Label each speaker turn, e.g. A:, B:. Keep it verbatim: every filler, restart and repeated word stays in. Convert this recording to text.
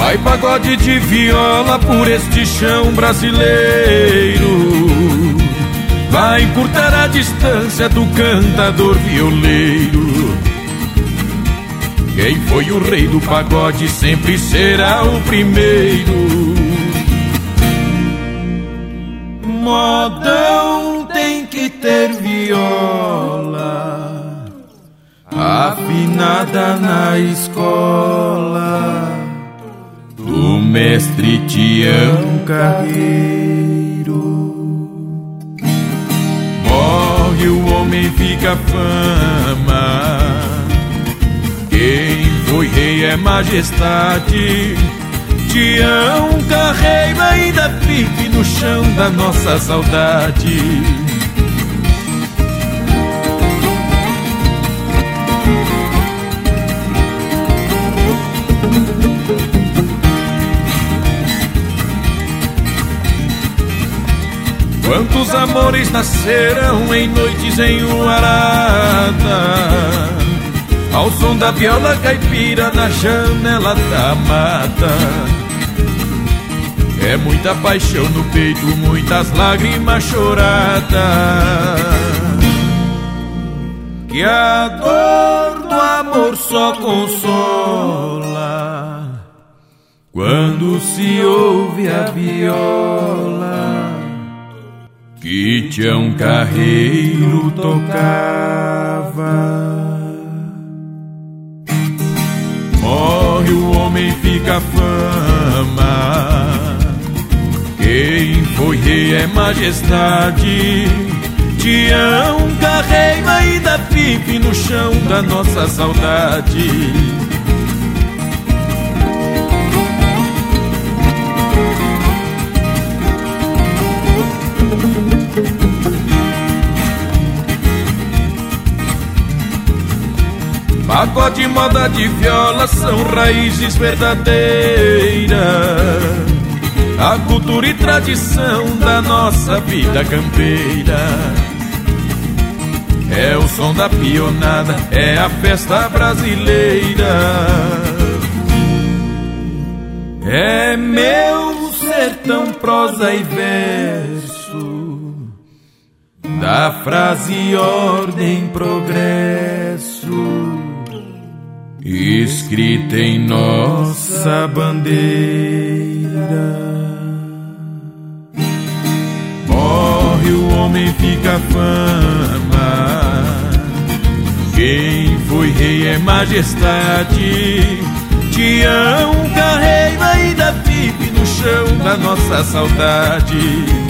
A: Vai pagode de viola por este chão brasileiro, vai encurtar a distância do cantador violeiro. Quem foi o rei do pagode sempre será o primeiro. Modão tem que ter viola afinada na escola do mestre Tião Carreiro. Morre o homem, fica fama, quem foi rei é majestade. Tião Carreiro ainda vive no chão da nossa saudade. Quantos amores nasceram em noites enluaradas, ao som da viola caipira na janela da mata. É muita paixão no peito, muitas lágrimas choradas, que a dor do amor só consola quando se ouve a viola que Tião Carreiro tocava. Morre o homem, fica fama, quem foi rei é majestade. Tião Carreiro ainda vive no chão da nossa saudade. Pagode e moda de viola são raízes verdadeiras, a cultura e tradição da nossa vida campeira. É o som da pionada, é a festa brasileira. É meu sertão, prosa e verso, da frase ordem progresso, escrita em nossa bandeira. Morre o homem, fica fama, quem foi rei é majestade. Tião Carreiro ainda vive no chão da nossa saudade.